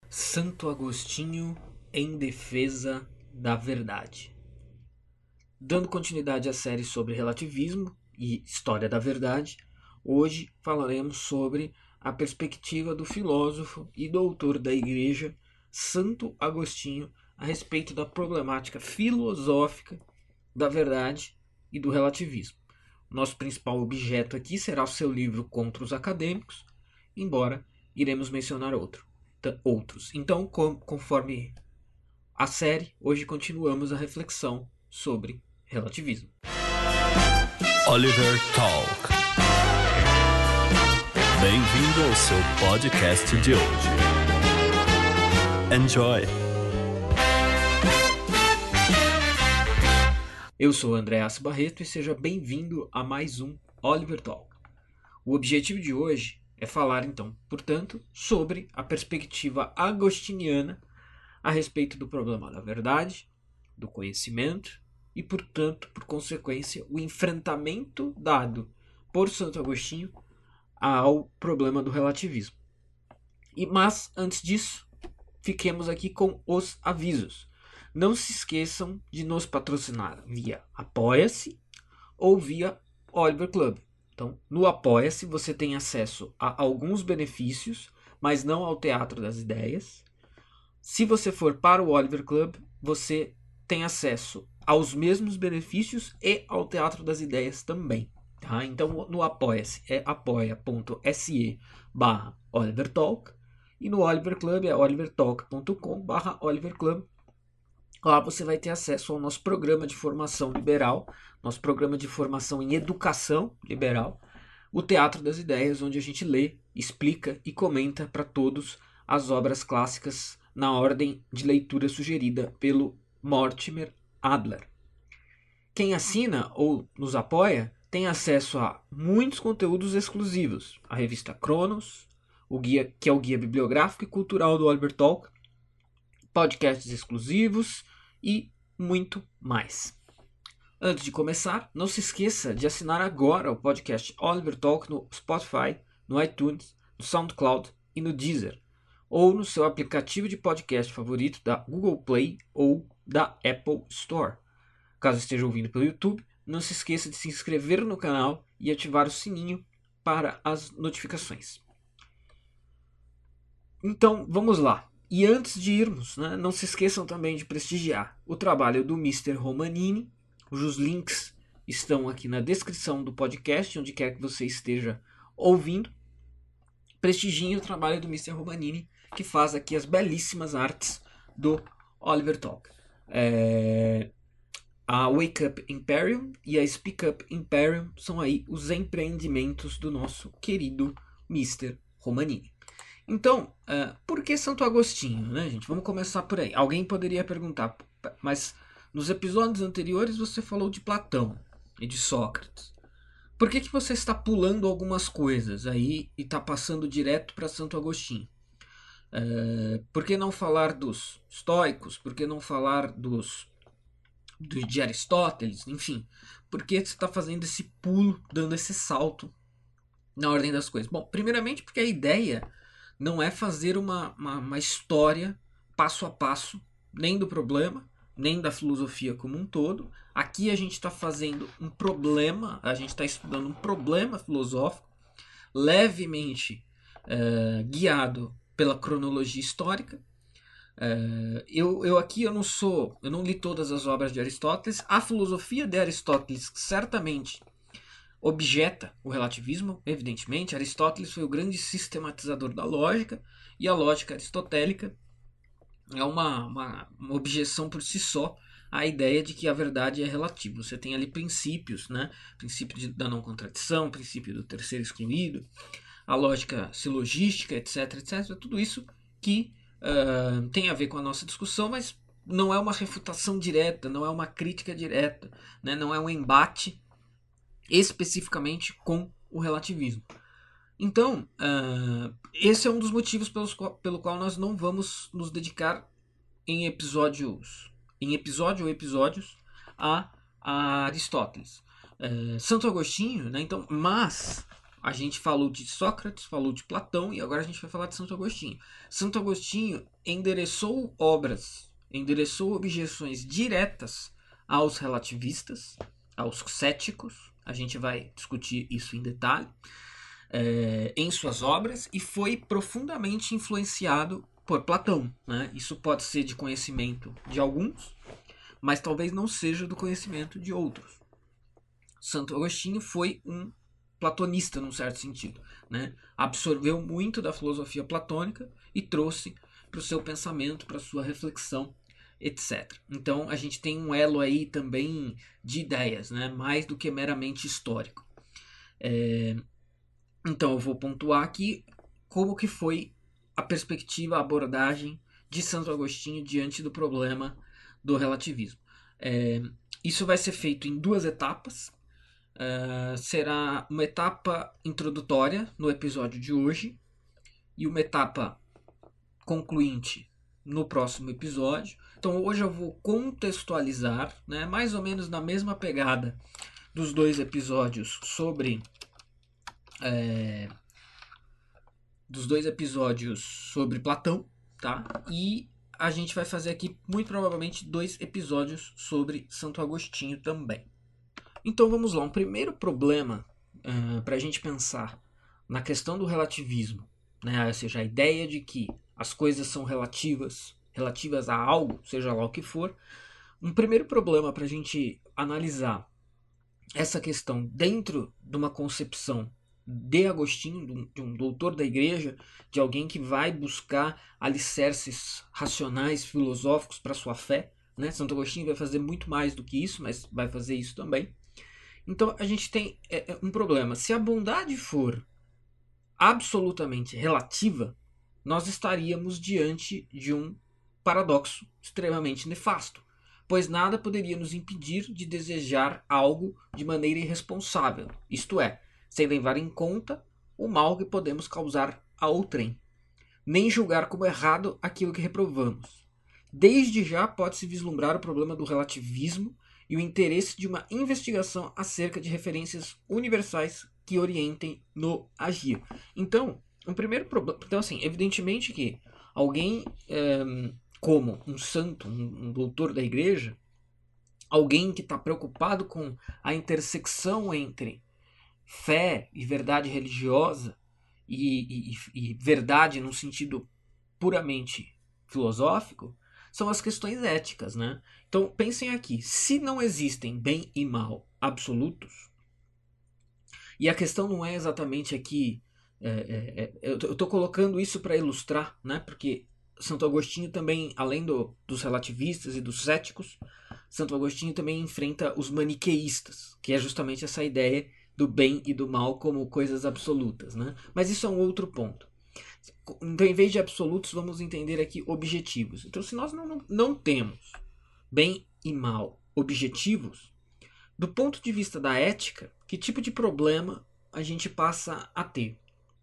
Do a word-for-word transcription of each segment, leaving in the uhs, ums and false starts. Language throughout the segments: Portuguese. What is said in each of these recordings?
Santo Agostinho em defesa da verdade. Dando continuidade à série sobre relativismo e história da verdade, hoje falaremos sobre a perspectiva do filósofo e doutor da Igreja Santo Agostinho a respeito da problemática filosófica da verdade e do relativismo. Nosso principal objeto aqui será o seu livro Contra os Acadêmicos, embora iremos mencionar outro, outros. Então, conforme a série, hoje continuamos a reflexão sobre relativismo. Oliver Talk. Bem-vindo ao seu podcast de hoje. Enjoy! Eu sou Andreas Barreto e seja bem-vindo a mais um Oliver Talk. O objetivo de hoje é falar, então, portanto, sobre a perspectiva agostiniana a respeito do problema da verdade, do conhecimento e, portanto, por consequência, o enfrentamento dado por Santo Agostinho ao problema do relativismo. E, mas, antes disso, fiquemos aqui com os avisos. Não se esqueçam de nos patrocinar via Apoia-se ou via Oliver Club. Então, no Apoia-se você tem acesso a alguns benefícios, mas não ao Teatro das Ideias. Se você for para o Oliver Club, você tem acesso aos mesmos benefícios e ao Teatro das Ideias também. Tá? Então, no Apoia-se é apoia.se barra olivertalk e no Oliver Club é olivertalk.com barra oliverclub. Lá você vai ter acesso ao nosso programa de formação liberal, nosso programa de formação em educação liberal, o Teatro das Ideias, onde a gente lê, explica e comenta para todos as obras clássicas na ordem de leitura sugerida pelo Mortimer Adler. Quem assina ou nos apoia tem acesso a muitos conteúdos exclusivos, a revista Cronos, o guia, que é o guia bibliográfico e cultural do Oliver Talk, podcasts exclusivos e muito mais. Antes de começar, não se esqueça de assinar agora o podcast Oliver Talk no Spotify, no iTunes, no SoundCloud e no Deezer, ou no seu aplicativo de podcast favorito da Google Play ou da Apple Store. Caso esteja ouvindo pelo YouTube, não se esqueça de se inscrever no canal e ativar o sininho para as notificações. Então, vamos lá. E antes de irmos, né, não se esqueçam também de prestigiar o trabalho do mister Romanini, cujos links estão aqui na descrição do podcast, onde quer que você esteja ouvindo. Prestigiem o trabalho do mister Romanini, que faz aqui as belíssimas artes do Oliver Talk. É... A Wake Up Imperium e a Speak Up Imperium são aí os empreendimentos do nosso querido mister Romanini. Então, uh, por que Santo Agostinho, né, gente? Vamos começar por aí. Alguém poderia perguntar, mas nos episódios anteriores você falou de Platão e de Sócrates. Por que, que você está pulando algumas coisas aí e está passando direto para Santo Agostinho? Uh, por que não falar dos estoicos? Por que não falar dos, dos de Aristóteles? Enfim, por que você está fazendo esse pulo, dando esse salto na ordem das coisas? Bom, primeiramente porque a ideia não é fazer uma, uma, uma história passo a passo, nem do problema, nem da filosofia como um todo. Aqui a gente está fazendo um problema, a gente está estudando um problema filosófico, levemente é, guiado pela cronologia histórica. É, eu, eu aqui eu não sou, eu não li todas as obras de Aristóteles. A filosofia de Aristóteles certamente objeta o relativismo, evidentemente. Aristóteles foi o grande sistematizador da lógica, e a lógica aristotélica é uma, uma, uma objeção por si só à ideia de que a verdade é relativa. Você tem ali princípios, né? Princípio de, da não contradição, princípio do terceiro excluído, a lógica silogística, etc, etc. Tudo isso que uh, tem a ver com a nossa discussão, mas não é uma refutação direta, não é uma crítica direta, né? Não é um embate especificamente com o relativismo. Então, uh, esse é um dos motivos pelos, pelo qual nós não vamos nos dedicar em episódios, em episódio ou episódios a, a Aristóteles. Uh, Santo Agostinho, né, então, mas A gente falou de Sócrates, falou de Platão e agora a gente vai falar de Santo Agostinho. Santo Agostinho endereçou obras, endereçou objeções diretas aos relativistas, aos céticos. A gente vai discutir isso em detalhe é, em suas obras e foi profundamente influenciado por Platão, né? Isso pode ser de conhecimento de alguns, mas talvez não seja do conhecimento de outros. Santo Agostinho foi um platonista, num certo sentido, né? Absorveu muito da filosofia platônica e trouxe para o seu pensamento, para a sua reflexão, etcétera. Então a gente tem um elo aí também de ideias, né? Mais do que meramente histórico. É... Então eu vou pontuar aqui como que foi a perspectiva, a abordagem de Santo Agostinho diante do problema do relativismo. É... Isso vai ser feito em duas etapas. Uh, será uma etapa introdutória no episódio de hoje e uma etapa concluinte no próximo episódio. Então hoje eu vou contextualizar, né, mais ou menos na mesma pegada dos dois episódios sobre é, dos dois episódios sobre Platão, tá? E a gente vai fazer aqui muito provavelmente dois episódios sobre Santo Agostinho também. Então vamos lá, um primeiro problema uh, para a gente pensar na questão do relativismo, né? Ou seja, a ideia de que as coisas são relativas, relativas a algo, seja lá o que for. Um primeiro problema para a gente analisar essa questão dentro de uma concepção de Agostinho, de um, de um doutor da igreja, de alguém que vai buscar alicerces racionais, filosóficos para sua fé, né? Santo Agostinho vai fazer muito mais do que isso, mas vai fazer isso também. Então a gente tem é, um problema. Se a bondade for absolutamente relativa, nós estaríamos diante de um paradoxo extremamente nefasto, pois nada poderia nos impedir de desejar algo de maneira irresponsável, isto é, sem levar em conta o mal que podemos causar a outrem, nem julgar como errado aquilo que reprovamos. Desde já pode-se vislumbrar o problema do relativismo e o interesse de uma investigação acerca de referências universais que orientem no agir. Então, um primeiro problema. Então, assim, evidentemente que alguém é, como um santo, um, um doutor da igreja, alguém que está preocupado com a intersecção entre fé e verdade religiosa e, e, e verdade no sentido puramente filosófico, são as questões éticas, né? Então pensem aqui, se não existem bem e mal absolutos, e a questão não é exatamente aqui, é, é, é, eu estou colocando isso para ilustrar, né? Porque Santo Agostinho também, além do, dos relativistas e dos céticos, Santo Agostinho também enfrenta os maniqueístas, que é justamente essa ideia do bem e do mal como coisas absolutas, né? Mas isso é um outro ponto. Então, em vez de absolutos, vamos entender aqui objetivos. Então, se nós não, não temos bem e mal objetivos, do ponto de vista da ética, que tipo de problema a gente passa a ter?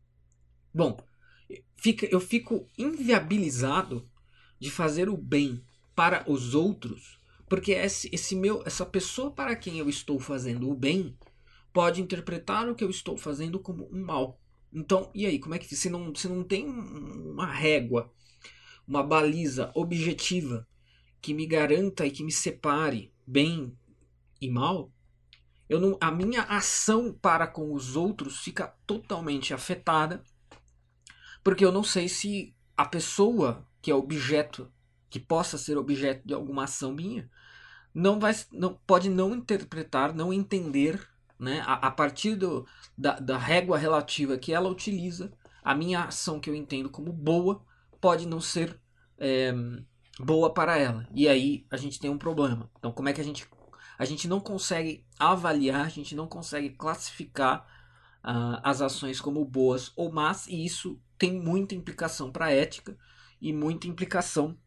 Bom, fica, eu fico inviabilizado de fazer o bem para os outros, porque esse, esse meu, essa pessoa para quem eu estou fazendo o bem pode interpretar o que eu estou fazendo como um mal. Então, e aí, como é que se não, se não tem uma régua, uma baliza objetiva que me garanta e que me separe bem e mal, eu não, a minha ação para com os outros fica totalmente afetada, porque eu não sei se a pessoa que é objeto, que possa ser objeto de alguma ação minha, não vai, não, pode não interpretar, não entender, né, a, a partir do, da, da régua relativa que ela utiliza, a minha ação que eu entendo como boa pode não ser é, boa para ela. E aí a gente tem um problema. Então como é que a gente... A gente não consegue avaliar, a gente não consegue classificar uh, as ações como boas ou más, e isso tem muita implicação para a ética e muita implicação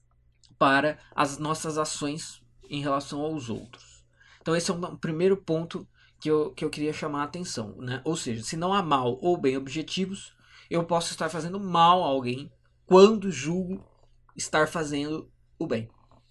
para as nossas ações em relação aos outros. Então esse é um primeiro ponto que eu, que eu queria chamar a atenção, né? Ou seja, se não há mal ou bem objetivos, eu posso estar fazendo mal a alguém quando julgo estar fazendo o bem.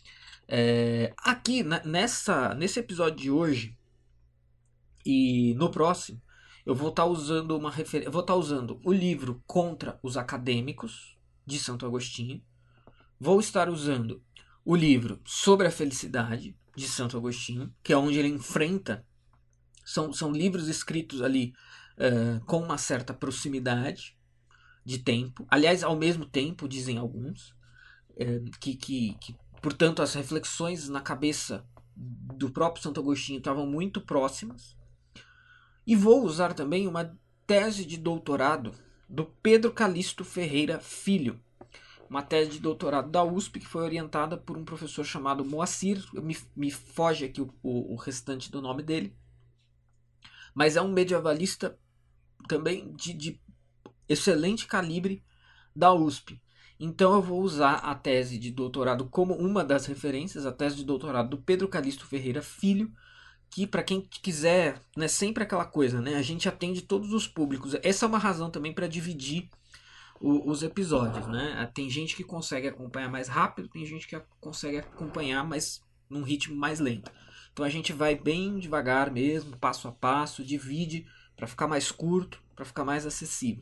É, aqui nessa, nesse episódio de hoje e no próximo, eu vou estar usando uma refer... eu vou estar usando o livro Contra os Acadêmicos, de Santo Agostinho. Vou estar usando o livro Sobre a Felicidade, de Santo Agostinho, que é onde ele enfrenta. São, são livros escritos ali uh, com uma certa proximidade de tempo. Aliás, ao mesmo tempo, dizem alguns, uh, que, que, que, portanto, as reflexões na cabeça do próprio Santo Agostinho estavam muito próximas. E vou usar também uma tese de doutorado do Pedro Calixto Ferreira Filho, uma tese de doutorado da U S P que foi orientada por um professor chamado Moacir. Me, me foge aqui o, o, o restante do nome dele, mas é um medievalista também de, de excelente calibre da U S P. Então eu vou usar a tese de doutorado como uma das referências, a tese de doutorado do Pedro Calixto Ferreira Filho, que para quem quiser, né, sempre aquela coisa, né, a gente atende todos os públicos. Essa é uma razão também para dividir o, os episódios, né? Tem gente que consegue acompanhar mais rápido, tem gente que consegue acompanhar mas num ritmo mais lento. Então a gente vai bem devagar mesmo, passo a passo, divide para ficar mais curto, para ficar mais acessível.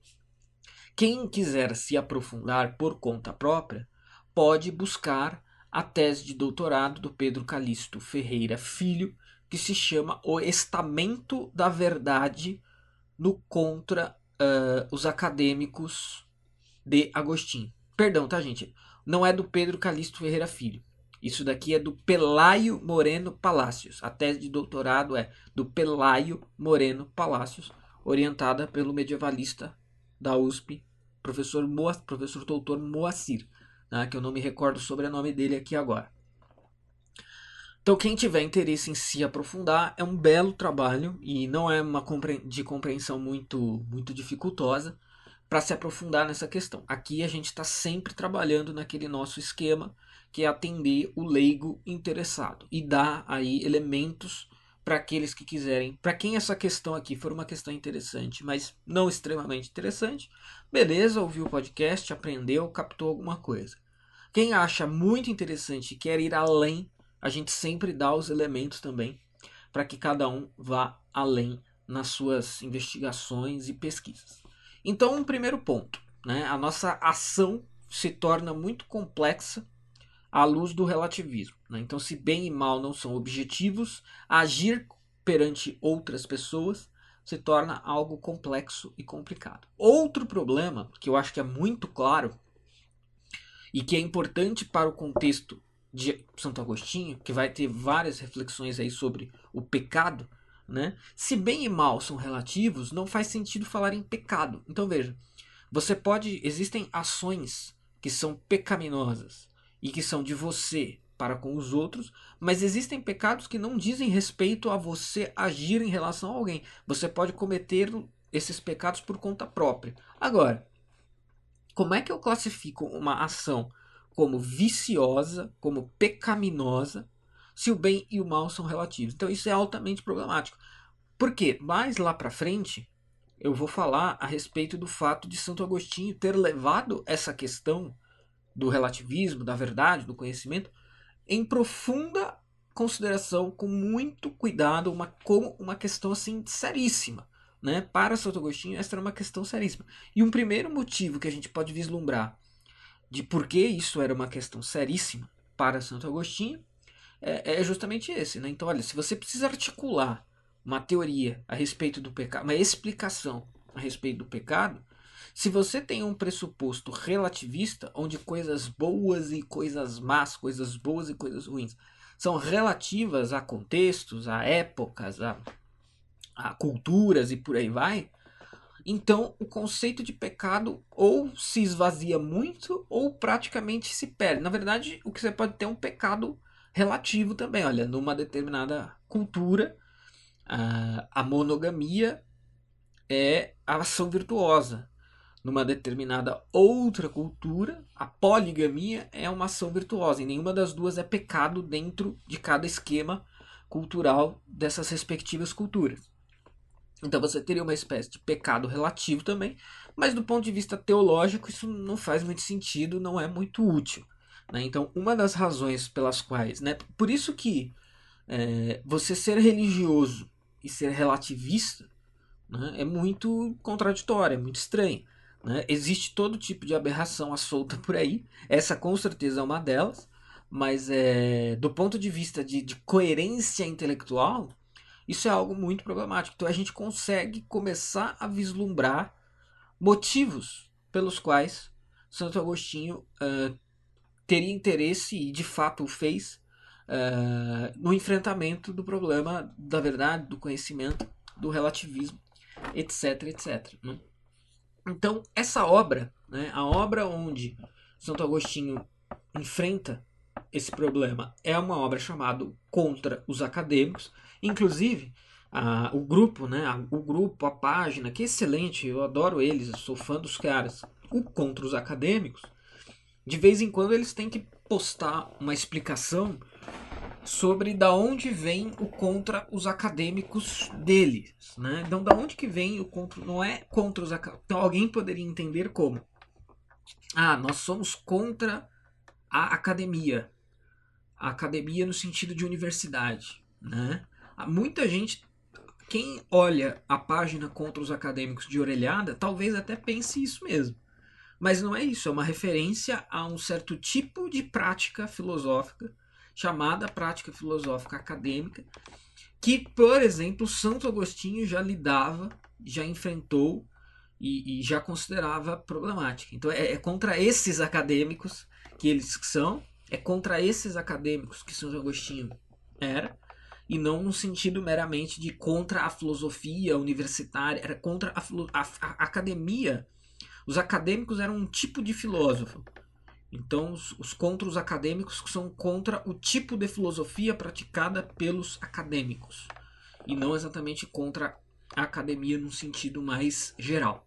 Quem quiser se aprofundar por conta própria, pode buscar a tese de doutorado do Pedro Calixto Ferreira Filho, que se chama O Estamento da Verdade no Contra uh, os Acadêmicos de Agostinho. Perdão, tá, gente? Não é do Pedro Calixto Ferreira Filho. Isso daqui é do Pelayo Moreno Palacios. A tese de doutorado é do Pelayo Moreno Palacios, orientada pelo medievalista da U S P, professor, Moa, professor doutor Moacir, né, que eu não me recordo o sobrenome dele aqui agora. Então quem tiver interesse em se aprofundar, é um belo trabalho e não é uma compre- de compreensão muito, muito dificultosa para se aprofundar nessa questão. Aqui a gente está sempre trabalhando naquele nosso esquema que é atender o leigo interessado e dar aí elementos para aqueles que quiserem. Para quem essa questão aqui for uma questão interessante, mas não extremamente interessante, beleza, ouviu o podcast, aprendeu, captou alguma coisa. Quem acha muito interessante e quer ir além, a gente sempre dá os elementos também para que cada um vá além nas suas investigações e pesquisas. Então, um primeiro ponto, né? A nossa ação se torna muito complexa à luz do relativismo, né? Então, se bem e mal não são objetivos, agir perante outras pessoas se torna algo complexo e complicado. Outro problema, que eu acho que é muito claro e que é importante para o contexto de Santo Agostinho, que vai ter várias reflexões aí sobre o pecado, né? Se bem e mal são relativos, não faz sentido falar em pecado. Então veja, você pode, existem ações que são pecaminosas e que são de você para com os outros, mas existem pecados que não dizem respeito a você agir em relação a alguém. Você pode cometer esses pecados por conta própria. Agora, como é que eu classifico uma ação como viciosa, como pecaminosa, se o bem e o mal são relativos? Então isso é altamente problemático. Por quê? Mais lá para frente, eu vou falar a respeito do fato de Santo Agostinho ter levado essa questão do relativismo, da verdade, do conhecimento, em profunda consideração, com muito cuidado, uma, como uma questão assim seríssima. Né? Para Santo Agostinho, essa era uma questão seríssima. E um primeiro motivo que a gente pode vislumbrar de por que isso era uma questão seríssima para Santo Agostinho é, é justamente esse. Né? Então, olha, se você precisa articular uma teoria a respeito do pecado, uma explicação a respeito do pecado, se você tem um pressuposto relativista, onde coisas boas e coisas más, coisas boas e coisas ruins, são relativas a contextos, a épocas, a, a culturas e por aí vai, então o conceito de pecado ou se esvazia muito ou praticamente se perde. Na verdade, o que você pode ter é um pecado relativo também. Olha, numa determinada cultura, a, a monogamia é a ação virtuosa. Numa determinada outra cultura, a poligamia é uma ação virtuosa. E nenhuma das duas é pecado dentro de cada esquema cultural dessas respectivas culturas. Então você teria uma espécie de pecado relativo também, mas do ponto de vista teológico isso não faz muito sentido, não é muito útil. Né? Então uma das razões pelas quais, né, por isso que é, você ser religioso e ser relativista, né? É muito contraditório, é muito estranho. Né? Existe todo tipo de aberração à solta por aí. Essa com certeza é uma delas. Mas é, do ponto de vista de, de coerência intelectual, isso é algo muito problemático. Então a gente consegue começar a vislumbrar motivos pelos quais Santo Agostinho uh, teria interesse, e de fato o fez, uh, no enfrentamento do problema da verdade, do conhecimento, do relativismo, etc, etc. Né? Então, essa obra, né, a obra onde Santo Agostinho enfrenta esse problema, é uma obra chamada Contra os Acadêmicos. Inclusive, a, o grupo, né, a, o grupo, a página, que é excelente, eu adoro eles, eu sou fã dos caras. O Contra os Acadêmicos, de vez em quando eles têm que postar uma explicação sobre da onde vem o contra os acadêmicos deles, né? Então, da onde que vem o contra? Não é contra os acadêmicos. Então, alguém poderia entender como: ah, nós somos contra a academia, a academia no sentido de universidade, né? Há muita gente, quem olha a página Contra os Acadêmicos de orelhada, talvez até pense isso mesmo. Mas não é isso, é uma referência a um certo tipo de prática filosófica, chamada prática filosófica acadêmica, que, por exemplo, Santo Agostinho já lidava, já enfrentou e, e já considerava problemática. Então é, é contra esses acadêmicos que eles são, é contra esses acadêmicos que Santo Agostinho era, e não no sentido meramente de contra a filosofia universitária, era contra a, a, a academia. Os acadêmicos eram um tipo de filósofo. Então, os, os contra os acadêmicos são contra o tipo de filosofia praticada pelos acadêmicos. E não exatamente contra a academia num sentido mais geral.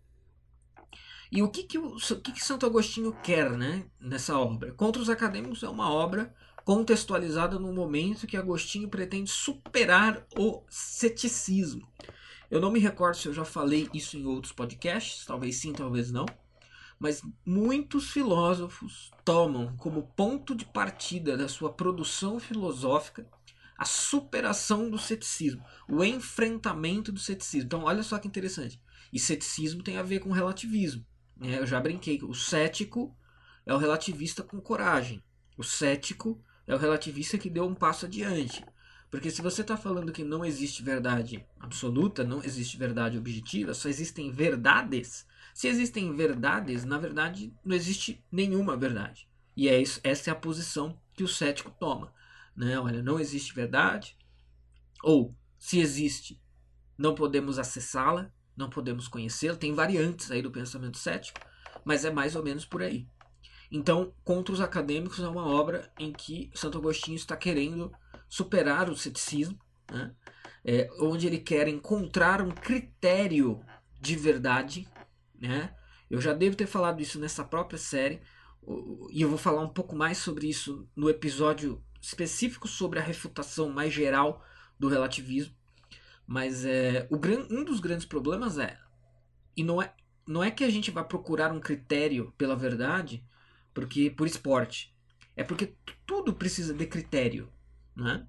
E o que, que, o, o que, que Santo Agostinho quer, né, nessa obra? Contra os Acadêmicos é uma obra contextualizada no momento que Agostinho pretende superar o ceticismo. Eu não me recordo se eu já falei isso em outros podcasts, talvez sim, talvez não, mas muitos filósofos tomam como ponto de partida da sua produção filosófica a superação do ceticismo, o enfrentamento do ceticismo. Então, olha só que interessante. E ceticismo tem a ver com relativismo. Né? Eu já brinquei. O cético é o relativista com coragem. O cético é o relativista que deu um passo adiante. Porque se você está falando que não existe verdade absoluta, não existe verdade objetiva, só existem verdades. Se existem verdades, na verdade não existe nenhuma verdade. E é isso, essa é a posição que o cético toma. Né? Olha, não existe verdade, ou se existe, não podemos acessá-la, não podemos conhecê-la. Tem variantes aí do pensamento cético, mas é mais ou menos por aí. Então, Contra os Acadêmicos é uma obra em que Santo Agostinho está querendo superar o ceticismo, né? É, onde ele quer encontrar um critério de verdade. Né? Eu já devo ter falado isso nessa própria série, e eu vou falar um pouco mais sobre isso no episódio específico sobre a refutação mais geral do relativismo. Mas é, o, um dos grandes problemas é, e não é, não é que a gente vai procurar um critério pela verdade porque por esporte, é porque tudo precisa de critério, né?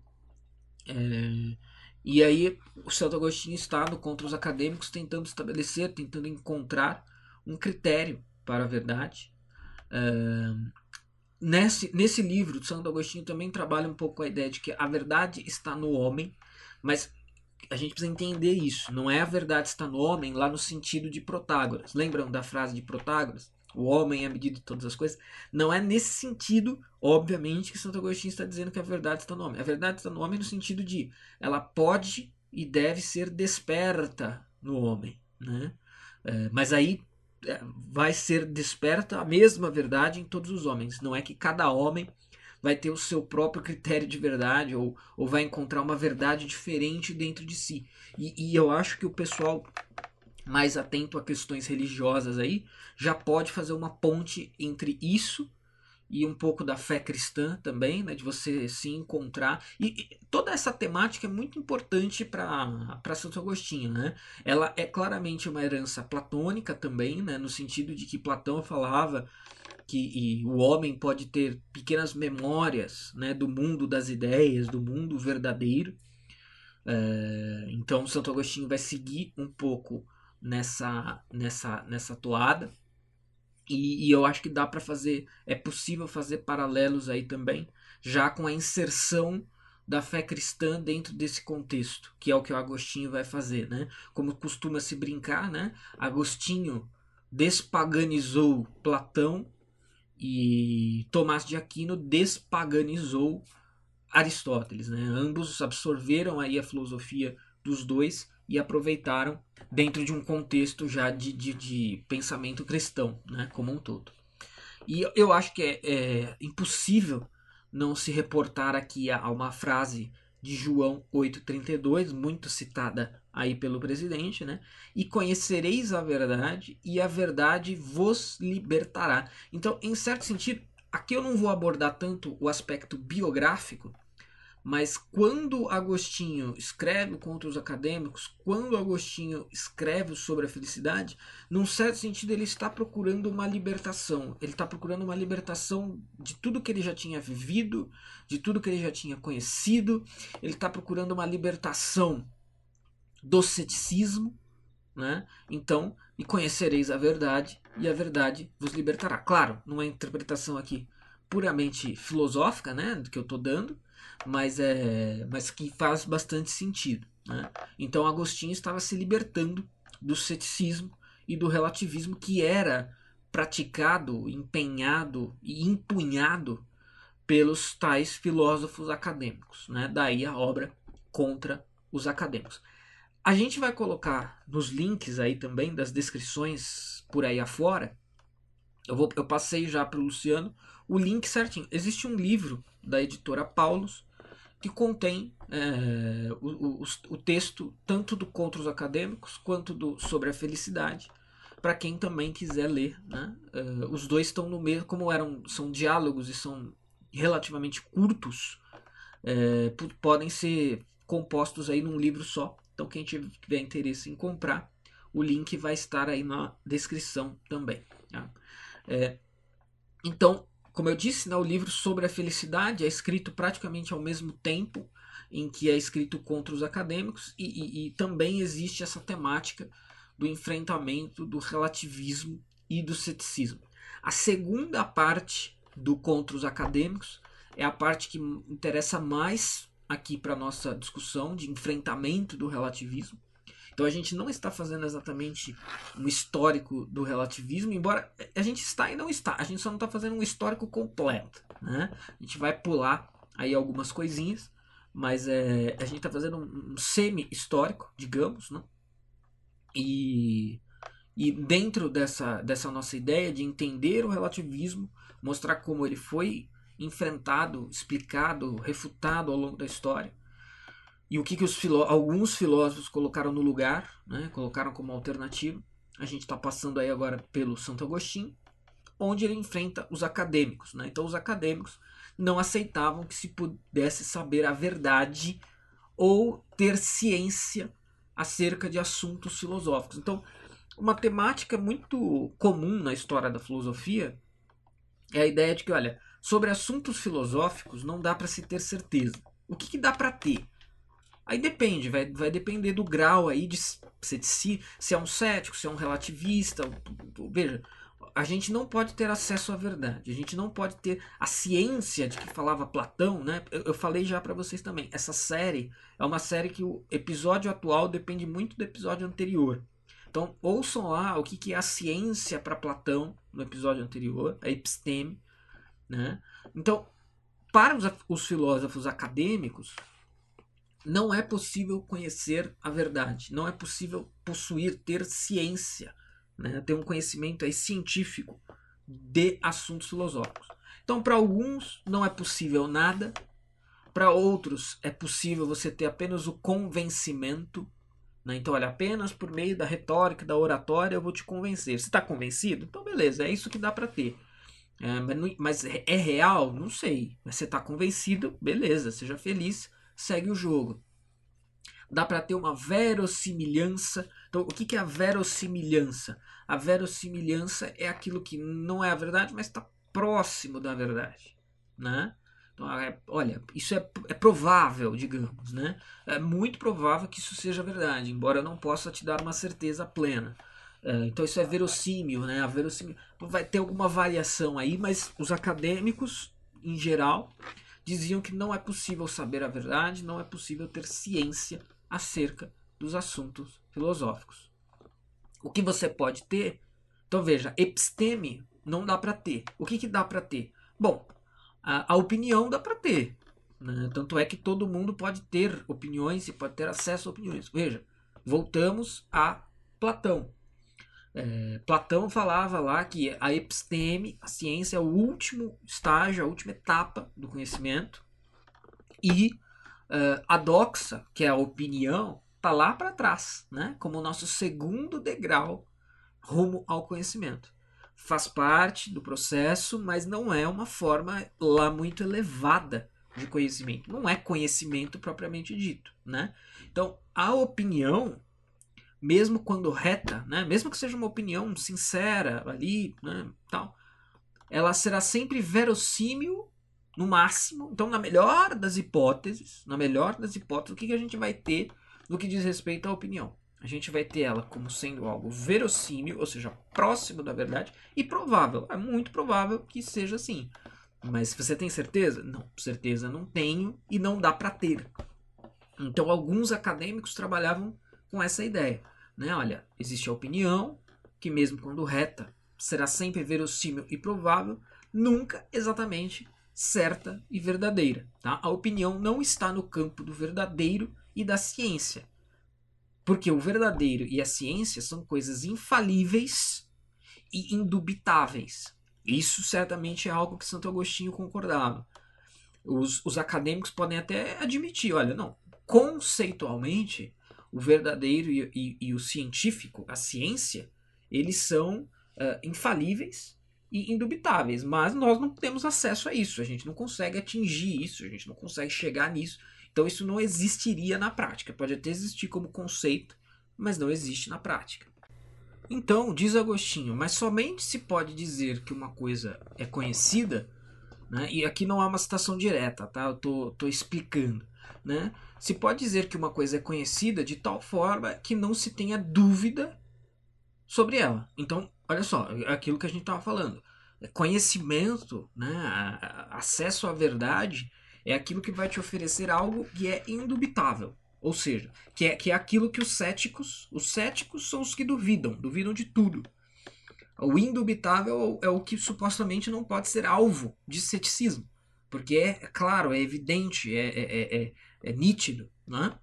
É, e aí o Santo Agostinho está no Contra os Acadêmicos tentando estabelecer, tentando encontrar um critério para a verdade. É, nesse, nesse livro, Santo Agostinho também trabalha um pouco a ideia de que a verdade está no homem, mas a gente precisa entender isso. Não é a verdade está no homem lá no sentido de Protágoras. Lembram da frase de Protágoras? O homem é a medida de todas as coisas. Não é nesse sentido, obviamente, que Santo Agostinho está dizendo que a verdade está no homem. A verdade está no homem no sentido de ela pode e deve ser desperta no homem. Né? É, mas aí é, vai ser desperta a mesma verdade em todos os homens. Não é que cada homem vai ter o seu próprio critério de verdade ou, ou vai encontrar uma verdade diferente dentro de si. E, e eu acho que o pessoal mais atento a questões religiosas aí já pode fazer uma ponte entre isso e um pouco da fé cristã também, né, de você se encontrar. E, e toda essa temática é muito importante para Santo Agostinho. Né? Ela é claramente uma herança platônica também, né, no sentido de que Platão falava que e o homem pode ter pequenas memórias, né, do mundo das ideias, do mundo verdadeiro. É, então Santo Agostinho vai seguir um pouco nessa, nessa, nessa toada. E, e eu acho que dá para fazer, é possível fazer paralelos aí também, já com a inserção da fé cristã dentro desse contexto, que é o que o Agostinho vai fazer, né? Como costuma se brincar, né? Agostinho despaganizou Platão e Tomás de Aquino despaganizou Aristóteles, né? Ambos absorveram aí a filosofia dos dois e aproveitaram dentro de um contexto já de, de, de pensamento cristão, né? Como um todo. E eu acho que é, é impossível não se reportar aqui a uma frase de João oito trinta e dois, muito citada aí pelo presidente, né? E conhecereis a verdade, e a verdade vos libertará. Então, em certo sentido, aqui eu não vou abordar tanto o aspecto biográfico, mas quando Agostinho escreve contra os acadêmicos, quando Agostinho escreve sobre a felicidade, num certo sentido ele está procurando uma libertação. Ele está procurando uma libertação de tudo que ele já tinha vivido, de tudo que ele já tinha conhecido. Ele está procurando uma libertação do ceticismo, né? Então, e conhecereis a verdade, e a verdade vos libertará. Claro, numa interpretação aqui puramente filosófica, né, do que eu estou dando, mas é, mas que faz bastante sentido, né? Então Agostinho estava se libertando do ceticismo e do relativismo que era praticado, empenhado e empunhado pelos tais filósofos acadêmicos, né? Daí a obra Contra os Acadêmicos. A gente vai colocar nos links aí também das descrições por aí afora. Eu, vou, eu passei já para o Luciano o link certinho. Existe um livro da editora Paulus que contém é, o, o, o texto tanto do Contra os Acadêmicos quanto do Sobre a Felicidade, para quem também quiser ler, né? É, os dois estão no mesmo, como eram, são diálogos e são relativamente curtos, é, podem ser compostos aí num livro só. Então quem tiver interesse em comprar, o link vai estar aí na descrição também. Tá? É, então, como eu disse, né, o livro Sobre a Felicidade é escrito praticamente ao mesmo tempo em que é escrito Contra os Acadêmicos, e, e, e também existe essa temática do enfrentamento do relativismo e do ceticismo. A segunda parte do Contra os Acadêmicos é a parte que interessa mais aqui para a nossa discussão de enfrentamento do relativismo. Então a gente não está fazendo exatamente um histórico do relativismo, embora a gente está e não está. A gente só não está fazendo um histórico completo, né? A gente vai pular aí algumas coisinhas, mas é, a gente está fazendo um, um semi-histórico, digamos, né? E, e dentro dessa, dessa nossa ideia de entender o relativismo, mostrar como ele foi enfrentado, explicado, refutado ao longo da história, e o que, que os filó alguns filósofos colocaram no lugar, né? Colocaram como alternativa. A gente está passando aí agora pelo Santo Agostinho, onde ele enfrenta os acadêmicos, né? Então os acadêmicos não aceitavam que se pudesse saber a verdade ou ter ciência acerca de assuntos filosóficos. Então, uma temática muito comum na história da filosofia é a ideia de que, olha, sobre assuntos filosóficos não dá para se ter certeza. O que, que dá para ter? Aí depende, vai, vai depender do grau aí de se, se é um cético, se é um relativista. Veja, a gente não pode ter acesso à verdade, a gente não pode ter a ciência de que falava Platão, né? Eu, eu falei já para vocês também, essa série é uma série que o episódio atual depende muito do episódio anterior. Então ouçam lá o que, que é a ciência para Platão no episódio anterior, a episteme, né? Então, para os, os filósofos acadêmicos, não é possível conhecer a verdade, não é possível possuir, ter ciência, né? Ter um conhecimento aí científico de assuntos filosóficos. Então, para alguns não é possível nada, para outros é possível você ter apenas o convencimento, né? Então, olha, apenas por meio da retórica, da oratória eu vou te convencer. Você está convencido? Então, beleza, é isso que dá para ter. É, mas é real? Não sei. Mas você está convencido? Beleza, seja feliz. Segue o jogo. Dá para ter uma verossimilhança. Então, o que é a verossimilhança? A verossimilhança é aquilo que não é a verdade, mas está próximo da verdade, né? Então, é, olha, isso é, é provável, digamos, né? É muito provável que isso seja verdade, embora eu não possa te dar uma certeza plena. É, então isso é verossímil, né? A verossímil vai ter alguma variação aí, mas os acadêmicos, em geral, diziam que não é possível saber a verdade, não é possível ter ciência acerca dos assuntos filosóficos. O que você pode ter? Então veja, episteme não dá para ter. O que, que dá para ter? Bom, a, a opinião dá para ter. Né? Tanto é que todo mundo pode ter opiniões e pode ter acesso a opiniões. Veja, voltamos a Platão. É, Platão falava lá que a episteme, a ciência, é o último estágio, a última etapa do conhecimento. E uh, a doxa, que é a opinião, está lá para trás, né? Como o nosso segundo degrau rumo ao conhecimento. Faz parte do processo, mas não é uma forma lá muito elevada de conhecimento. Não é conhecimento propriamente dito, né? Então, a opinião, mesmo quando reta, né? Mesmo que seja uma opinião sincera ali, né? Tal, ela será sempre verossímil no máximo. Então, na melhor das hipóteses, na melhor das hipóteses, o que, que a gente vai ter no que diz respeito à opinião? A gente vai ter ela como sendo algo verossímil, ou seja, próximo da verdade, e provável. É muito provável que seja assim. Mas você tem certeza? Não, certeza não tenho e não dá para ter. Então, alguns acadêmicos trabalhavam com essa ideia. Né? Olha, existe a opinião, que mesmo quando reta, será sempre verossímil e provável, nunca exatamente certa e verdadeira. Tá? A opinião não está no campo do verdadeiro e da ciência. Porque o verdadeiro e a ciência são coisas infalíveis e indubitáveis. Isso certamente é algo que Santo Agostinho concordava. Os, os acadêmicos podem até admitir, olha, não, conceitualmente, o verdadeiro e, e, e o científico, a ciência, eles são uh, infalíveis e indubitáveis, mas nós não temos acesso a isso, a gente não consegue atingir isso, a gente não consegue chegar nisso. Então isso não existiria na prática. Pode até existir como conceito, mas não existe na prática. Então, diz Agostinho, mas somente se pode dizer que uma coisa é conhecida, né? E aqui não há uma citação direta, tá? Eu tô, tô explicando. Né? Se pode dizer que uma coisa é conhecida de tal forma que não se tenha dúvida sobre ela. Então, olha só, aquilo que a gente estava falando. Conhecimento, né? Acesso à verdade é aquilo que vai te oferecer algo que é indubitável. Ou seja, que é, que é aquilo que os céticos, os céticos são os que duvidam, duvidam de tudo. O indubitável é o que supostamente não pode ser alvo de ceticismo. Porque é, é claro, é evidente, é, é, é, é nítido. Né?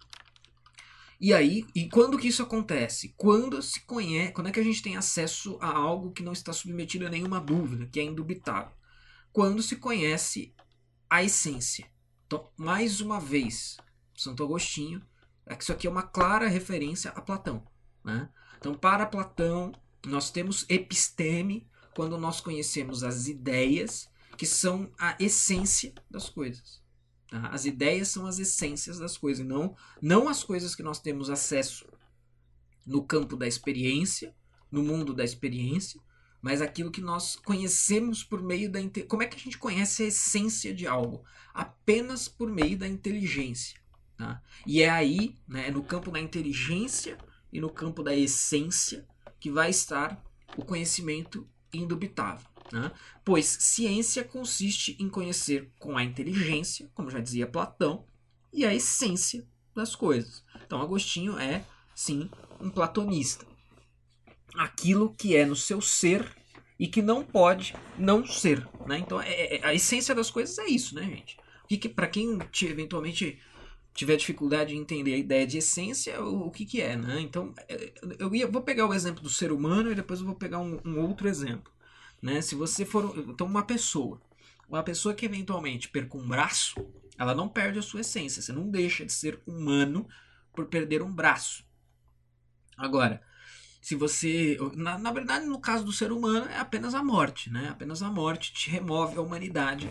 E aí, e quando que isso acontece? Quando se conhece, quando é que a gente tem acesso a algo que não está submetido a nenhuma dúvida, que é indubitável? Quando se conhece a essência. Então, mais uma vez, Santo Agostinho, é que isso aqui é uma clara referência a Platão. Né? Então, para Platão, nós temos episteme, quando nós conhecemos as ideias, que são a essência das coisas. Tá? As ideias são as essências das coisas, não, não as coisas que nós temos acesso no campo da experiência, no mundo da experiência, mas aquilo que nós conhecemos por meio da... Como é que a gente conhece a essência de algo? Apenas por meio da inteligência. Tá? E é aí, né, no campo da inteligência e no campo da essência, que vai estar o conhecimento indubitável. Né? Pois ciência consiste em conhecer com a inteligência, como já dizia Platão, e a essência das coisas. Então Agostinho é, sim, um platonista. Aquilo que é no seu ser e que não pode não ser. Né? Então é, é, a essência das coisas é isso, né, gente? O que, que para quem te, eventualmente tiver dificuldade em entender a ideia de essência, o, o que, que é, né? Então eu ia, vou pegar o exemplo do ser humano e depois eu vou pegar um, um outro exemplo. Né? Se você for então uma pessoa, uma pessoa que eventualmente perca um braço, ela não perde a sua essência. Você não deixa de ser humano por perder um braço. Agora, se você, na, na verdade, no caso do ser humano é apenas a morte, né? Apenas a morte te remove a humanidade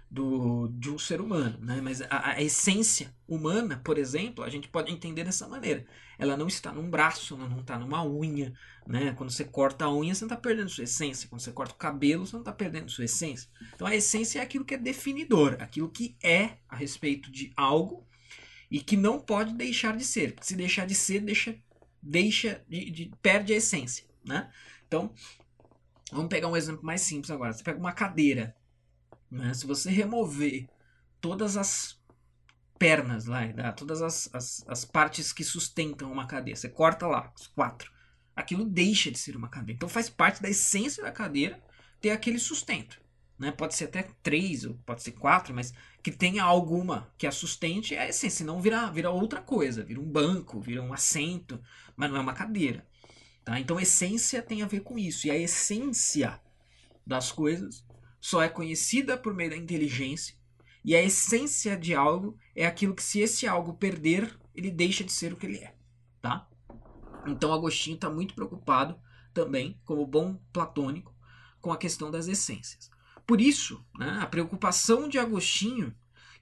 do, de um ser humano, né? Mas a, a essência humana, por exemplo, a gente pode entender dessa maneira. Ela não está num braço, ela não está numa unha, né? Quando você corta a unha, você não está perdendo sua essência. Quando você corta o cabelo, você não está perdendo sua essência. Então a essência é aquilo que é definidor, aquilo que é a respeito de algo e que não pode deixar de ser. Se deixar de ser, deixa, deixa de, de, perde a essência, né? Então, vamos pegar um exemplo mais simples agora. Você pega uma cadeira, né? Se você remover todas as pernas lá, né? Todas as, as, as partes que sustentam uma cadeira, você corta lá, os quatro, aquilo deixa de ser uma cadeira. Então faz parte da essência da cadeira ter aquele sustento, né? Pode ser até três, ou pode ser quatro, mas que tenha alguma que a sustente é a essência, senão vira, vira outra coisa, vira um banco, vira um assento, mas não é uma cadeira. Tá? Então essência tem a ver com isso, e a essência das coisas só é conhecida por meio da inteligência, e a essência de algo é aquilo que, se esse algo perder, ele deixa de ser o que ele é. Tá? Então Agostinho está muito preocupado também, como bom platônico, com a questão das essências. Por isso, né, a preocupação de Agostinho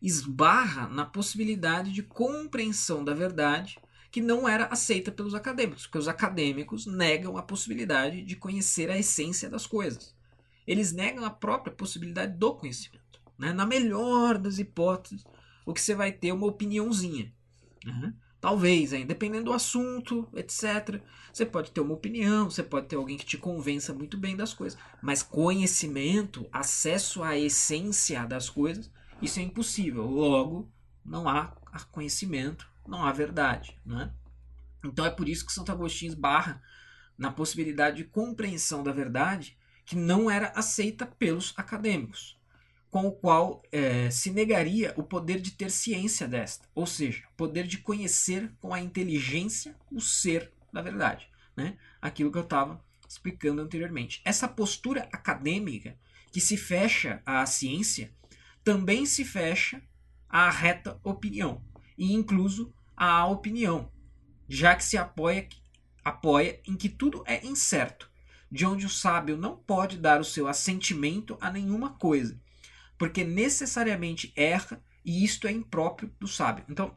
esbarra na possibilidade de compreensão da verdade que não era aceita pelos acadêmicos, porque os acadêmicos negam a possibilidade de conhecer a essência das coisas. Eles negam a própria possibilidade do conhecimento. Né? Na melhor das hipóteses, o que você vai ter é uma opiniãozinha. Né? Talvez, hein? Dependendo do assunto, etcétera. Você pode ter uma opinião, você pode ter alguém que te convença muito bem das coisas. Mas conhecimento, acesso à essência das coisas, isso é impossível. Logo, não há conhecimento, não há verdade. Né? Então é por isso que Santo Agostinho esbarra na possibilidade de compreensão da verdade que não era aceita pelos acadêmicos, com o qual é, se negaria o poder de ter ciência desta, ou seja, o poder de conhecer com a inteligência o ser da verdade, né? Aquilo que eu estava explicando anteriormente. Essa postura acadêmica que se fecha à ciência também se fecha à reta opinião, e incluso à opinião, já que se apoia, apoia em que tudo é incerto, de onde o sábio não pode dar o seu assentimento a nenhuma coisa, porque necessariamente erra, e isto é impróprio do sábio. Então,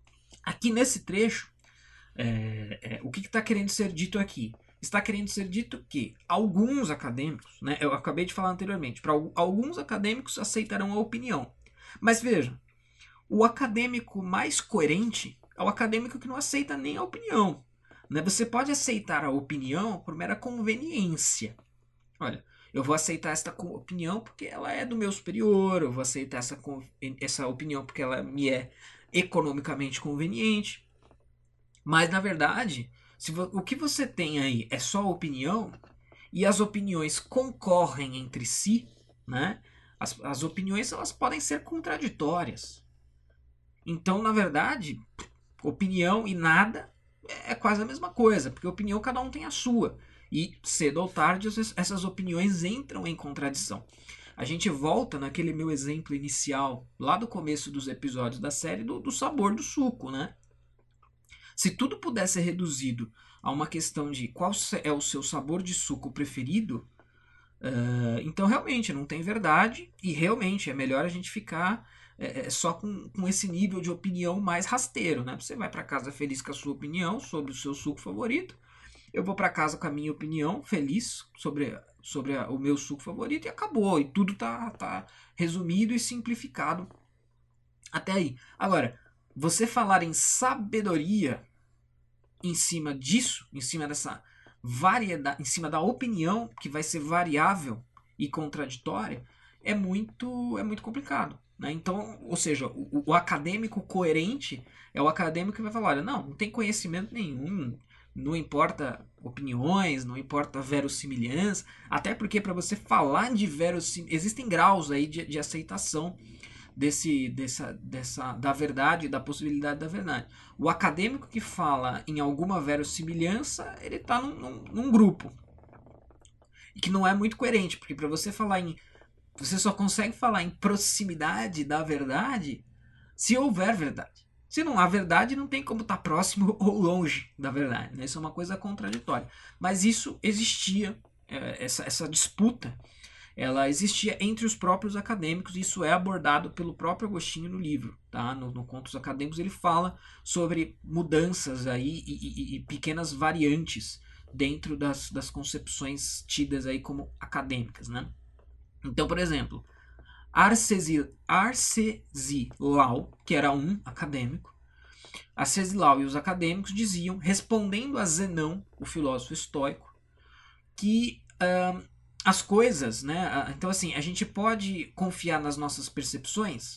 aqui nesse trecho, é, é, o que está querendo ser dito aqui? Está querendo ser dito que alguns acadêmicos, né, eu acabei de falar anteriormente, para alguns acadêmicos aceitarão a opinião. Mas veja, o acadêmico mais coerente é o acadêmico que não aceita nem a opinião. Né? Você pode aceitar a opinião por mera conveniência. Olha, eu vou aceitar esta opinião porque ela é do meu superior, eu vou aceitar essa, essa opinião porque ela me é economicamente conveniente. Mas, na verdade, se o que você tem aí é só opinião, e as opiniões concorrem entre si, né? as, as opiniões elas podem ser contraditórias. Então, na verdade, opinião e nada é quase a mesma coisa, porque opinião cada um tem a sua. E cedo ou tarde essas opiniões entram em contradição. A gente volta naquele meu exemplo inicial, lá do começo dos episódios da série, do, do sabor do suco, né? Se tudo pudesse ser reduzido a uma questão de qual é o seu sabor de suco preferido, uh, então realmente não tem verdade, e realmente é melhor a gente ficar é, só com, com esse nível de opinião mais rasteiro, né? Você vai para casa feliz com a sua opinião sobre o seu suco favorito, eu vou para casa com a minha opinião feliz sobre, sobre a, o meu suco favorito, e acabou, e tudo tá, tá resumido e simplificado até aí. Agora, você falar em sabedoria em cima disso, em cima dessa variedade, em cima da opinião que vai ser variável e contraditória, é muito, é muito complicado. Né? Então, ou seja, o, o acadêmico coerente é o acadêmico que vai falar, olha, não, não tem conhecimento nenhum, não importa opiniões, não importa verossimilhança, até porque para você falar de verossimilhança, existem graus aí de, de aceitação desse, dessa, dessa, da verdade, da possibilidade da verdade. O acadêmico que fala em alguma verossimilhança, ele está num, num, num grupo, e que não é muito coerente, porque para você falar em você só consegue falar em proximidade da verdade se houver verdade. Se não há verdade, não tem como estar próximo ou longe da verdade. Né? Isso é uma coisa contraditória. Mas isso existia, é, essa, essa disputa ela existia entre os próprios acadêmicos, e isso é abordado pelo próprio Agostinho no livro. Tá? No, no Contos Acadêmicos ele fala sobre mudanças aí e, e, e pequenas variantes dentro das, das concepções tidas aí como acadêmicas. Né? Então, por exemplo, Arcesilau, que era um acadêmico, Arcesilau e os acadêmicos diziam, respondendo a Zenão, o filósofo estoico, que uh, as coisas, né? Então, assim, a gente pode confiar nas nossas percepções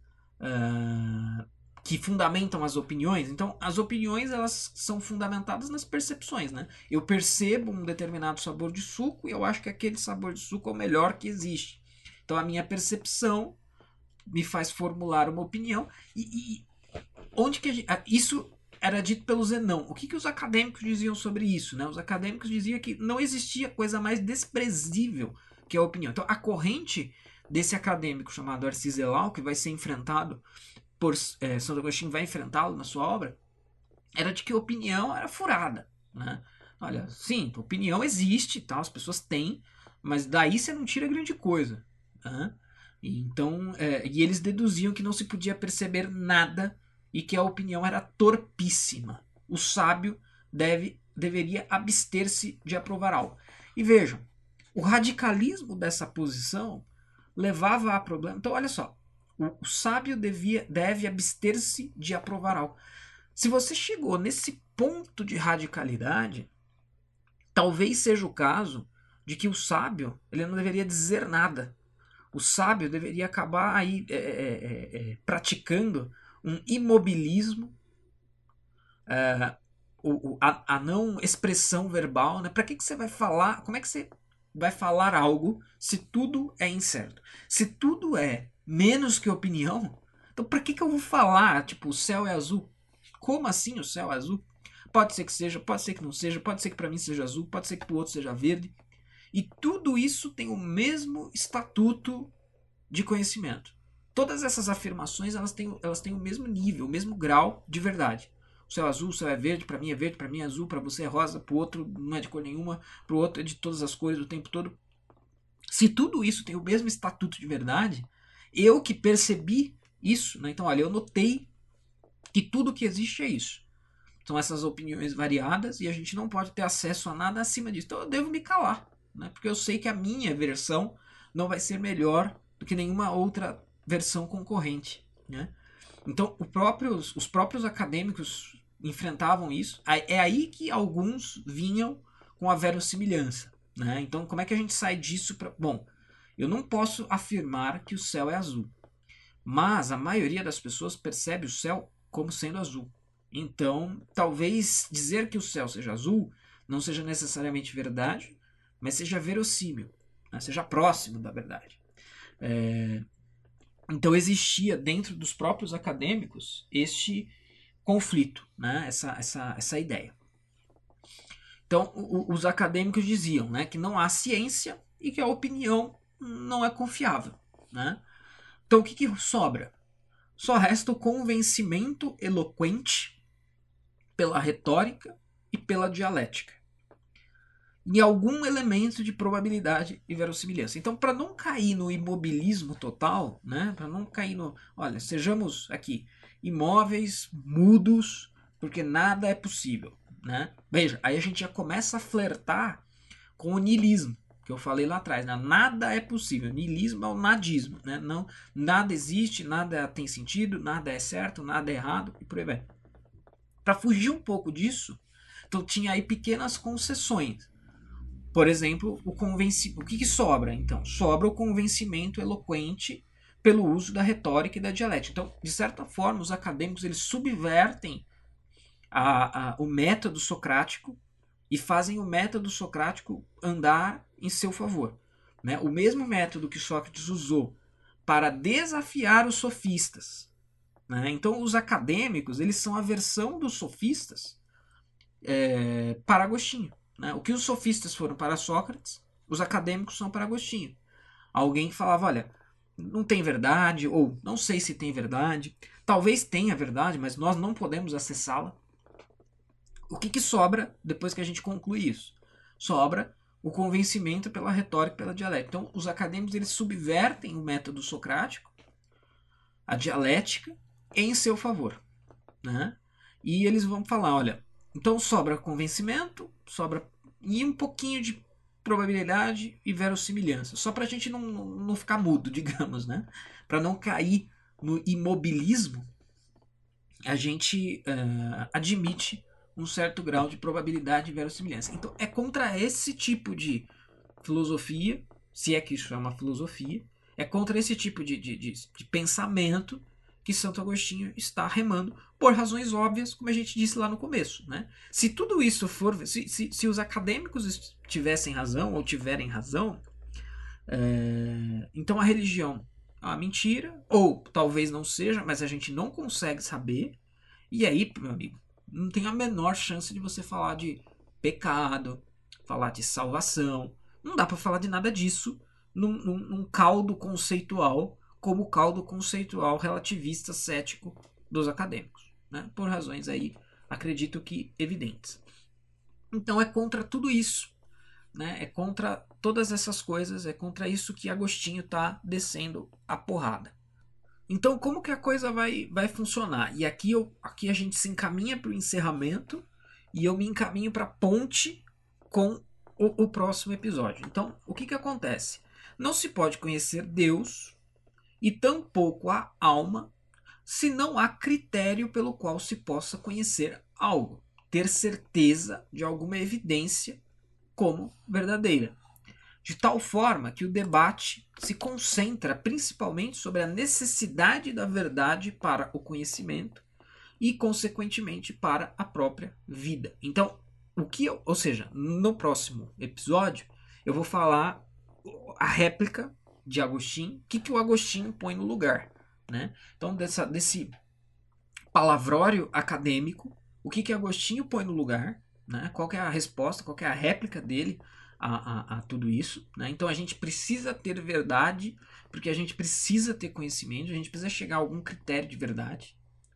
uh, que fundamentam as opiniões. Então, as opiniões, elas são fundamentadas nas percepções, né? Eu percebo um determinado sabor de suco e eu acho que aquele sabor de suco é o melhor que existe. Então, a minha percepção me faz formular uma opinião. E, e onde que a gente, isso era dito pelo Zenão. O que, que os acadêmicos diziam sobre isso? Né? Os acadêmicos diziam que não existia coisa mais desprezível que a opinião. Então, a corrente desse acadêmico chamado Arcesilau, que vai ser enfrentado por é, Santo Agostinho, vai enfrentá-lo na sua obra, era de que a opinião era furada. Né? Olha, sim, opinião existe, tá? As pessoas têm, mas daí você não tira grande coisa. Né? Então, é, e eles deduziam que não se podia perceber nada e que a opinião era torpíssima. O sábio deve, deveria abster-se de aprovar algo. E vejam, o radicalismo dessa posição levava a problema. Então, olha só, o, o sábio devia, deve abster-se de aprovar algo. Se você chegou nesse ponto de radicalidade, talvez seja o caso de que o sábio ele não deveria dizer nada. O sábio deveria acabar aí é, é, é, praticando um imobilismo, é, o, o, a, a não expressão verbal. Né? Para que, que você vai falar? Como é que você vai falar algo se tudo é incerto? Se tudo é menos que opinião, então para que, que eu vou falar? Tipo, o céu é azul. Como assim o céu é azul? Pode ser que seja, pode ser que não seja, pode ser que para mim seja azul, pode ser que para o outro seja verde. E tudo isso tem o mesmo estatuto de conhecimento. Todas essas afirmações elas têm, elas têm o mesmo nível, o mesmo grau de verdade. O céu é azul, o céu é verde, para mim é verde, para mim é azul, para você é rosa, para o outro não é de cor nenhuma, para o outro é de todas as cores o tempo todo. Se tudo isso tem o mesmo estatuto de verdade, eu que percebi isso, né? Então olha, eu notei que tudo que existe é isso. São essas opiniões variadas e a gente não pode ter acesso a nada acima disso. Então eu devo me calar. Né? Porque eu sei que a minha versão não vai ser melhor do que nenhuma outra versão concorrente. Né? Então o próprio, os próprios acadêmicos enfrentavam isso. É aí que alguns vinham com a verossimilhança. Né? Então como é que a gente sai disso? Pra... Bom, eu não posso afirmar que o céu é azul. Mas a maioria das pessoas percebe o céu como sendo azul. Então talvez dizer que o céu seja azul não seja necessariamente verdade, mas seja verossímil, né? Seja próximo da verdade. É... Então existia dentro dos próprios acadêmicos este conflito, né? essa, essa, essa ideia. Então o, os acadêmicos diziam, né, que não há ciência e que a opinião não é confiável. Né? Então o que, que sobra? Só resta o convencimento eloquente pela retórica e pela dialética. E algum elemento de probabilidade e verossimilhança. Então, para não cair no imobilismo total, né, para não cair no... Olha, sejamos aqui imóveis, mudos, porque nada é possível. Né? Veja, aí a gente já começa a flertar com o niilismo, que eu falei lá atrás. Né? Nada é possível. Niilismo é o nadismo. Né? Não, nada existe, nada tem sentido, nada é certo, nada é errado, e por aí vai. Para fugir um pouco disso, então tinha aí pequenas concessões. Por exemplo, o convencimento. O que, que sobra, então? Sobra o convencimento eloquente pelo uso da retórica e da dialética. Então, de certa forma, os acadêmicos eles subvertem a, a, o método socrático e fazem o método socrático andar em seu favor. Né? O mesmo método que Sócrates usou para desafiar os sofistas. Né? Então, os acadêmicos eles são a versão dos sofistas é, para Agostinho. Né? O que os sofistas foram para Sócrates, os acadêmicos são para Agostinho. Alguém que falava, olha, não tem verdade, ou não sei se tem verdade, talvez tenha verdade, mas nós não podemos acessá-la. O que, que sobra depois que a gente conclui isso? Sobra o convencimento pela retórica, pela dialética. Então, os acadêmicos eles subvertem o método socrático, a dialética, em seu favor, né? E eles vão falar, olha, então sobra convencimento, sobra e um pouquinho de probabilidade e verossimilhança, só para a gente não, não ficar mudo, digamos, né? Para não cair no imobilismo, a gente uh, admite um certo grau de probabilidade e verossimilhança. Então é contra esse tipo de filosofia, se é que isso é uma filosofia, é contra esse tipo de, de, de, de pensamento que Santo Agostinho está remando, por razões óbvias, como a gente disse lá no começo, né? Se tudo isso for... Se, se, se os acadêmicos tivessem razão, ou tiverem razão, é, então a religião é uma mentira, ou talvez não seja, mas a gente não consegue saber, e aí, meu amigo, não tem a menor chance de você falar de pecado, falar de salvação, não dá para falar de nada disso num, num, num caldo conceitual, como o caldo conceitual relativista cético dos acadêmicos, né? Por razões aí, acredito que evidentes. Então é contra tudo isso, né? É contra todas essas coisas, é contra isso que Agostinho está descendo a porrada. Então como que a coisa vai, vai funcionar? E aqui, eu, aqui a gente se encaminha para o encerramento e eu me encaminho para a ponte com o, o próximo episódio. Então o que, que acontece? Não se pode conhecer Deus e tampouco a alma, se não há critério pelo qual se possa conhecer algo, ter certeza de alguma evidência como verdadeira. De tal forma que o debate se concentra principalmente sobre a necessidade da verdade para o conhecimento e, consequentemente, para a própria vida. Então, o que eu, ou seja, no próximo episódio, eu vou falar a réplica de Agostinho, o que, que o Agostinho põe no lugar, né? Então, dessa, desse palavrório acadêmico, o que, que Agostinho põe no lugar, né? Qual que é a resposta, qual que é a réplica dele a, a, a tudo isso, né? Então, a gente precisa ter verdade, porque a gente precisa ter conhecimento, a gente precisa chegar a algum critério de verdade.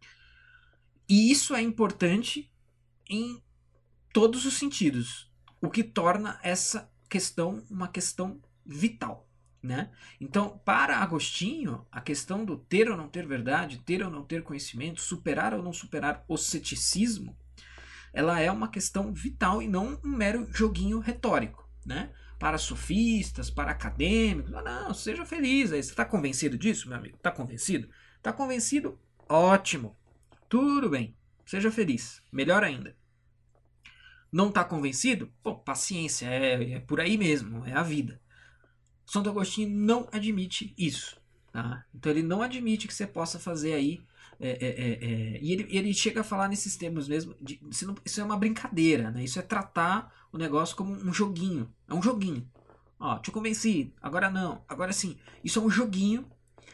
E isso é importante em todos os sentidos, o que torna essa questão uma questão vital. Né? Então, para Agostinho, a questão do ter ou não ter verdade, ter ou não ter conhecimento, superar ou não superar o ceticismo, ela é uma questão vital e não um mero joguinho retórico. Né? Para sofistas, para acadêmicos, não, não, seja feliz. Aí, você está convencido disso, meu amigo? Está convencido? Está convencido? Ótimo. Tudo bem. Seja feliz. Melhor ainda. Não está convencido? Pô, paciência, é, é por aí mesmo, é a vida. Santo Agostinho não admite isso. Tá? Então ele não admite que você possa fazer aí. É, é, é, é, e ele, ele chega a falar nesses termos mesmo. De, isso, não, isso é uma brincadeira. Né? Isso é tratar o negócio como um joguinho. É um joguinho. Ó, te convenci, agora não, agora sim. Isso é um joguinho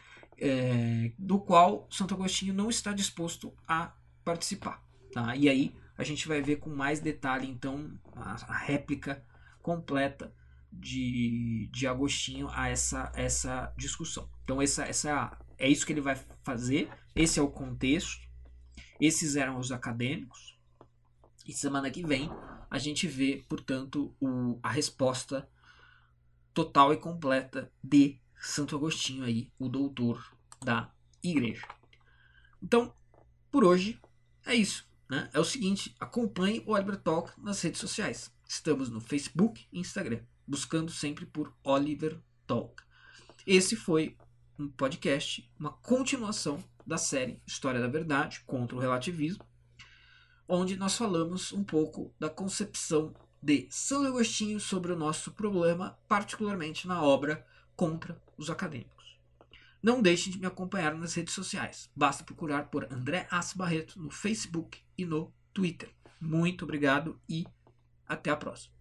é, do qual Santo Agostinho não está disposto a participar. Tá? E aí a gente vai ver com mais detalhe então a, a réplica completa De, de Agostinho a essa, essa discussão. Então essa, essa, é isso que ele vai fazer, esse é o contexto, esses eram os acadêmicos, e semana que vem a gente vê, portanto, o, a resposta total e completa de Santo Agostinho, aí, o doutor da igreja. Então, por hoje é isso. Né? É o seguinte, acompanhe o Oliver Talk nas redes sociais. Estamos no Facebook e Instagram, buscando sempre por Oliver Talk. Esse foi um podcast, uma continuação da série História da Verdade contra o Relativismo, onde nós falamos um pouco da concepção de Santo Agostinho sobre o nosso problema, particularmente na obra Contra os Acadêmicos. Não deixem de me acompanhar nas redes sociais. Basta procurar por André Assi Barreto no Facebook e no Twitter. Muito obrigado e até a próxima.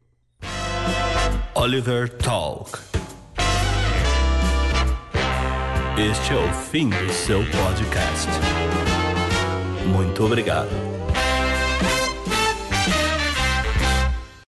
Oliver Talk. Este é o fim do seu podcast. Muito obrigado.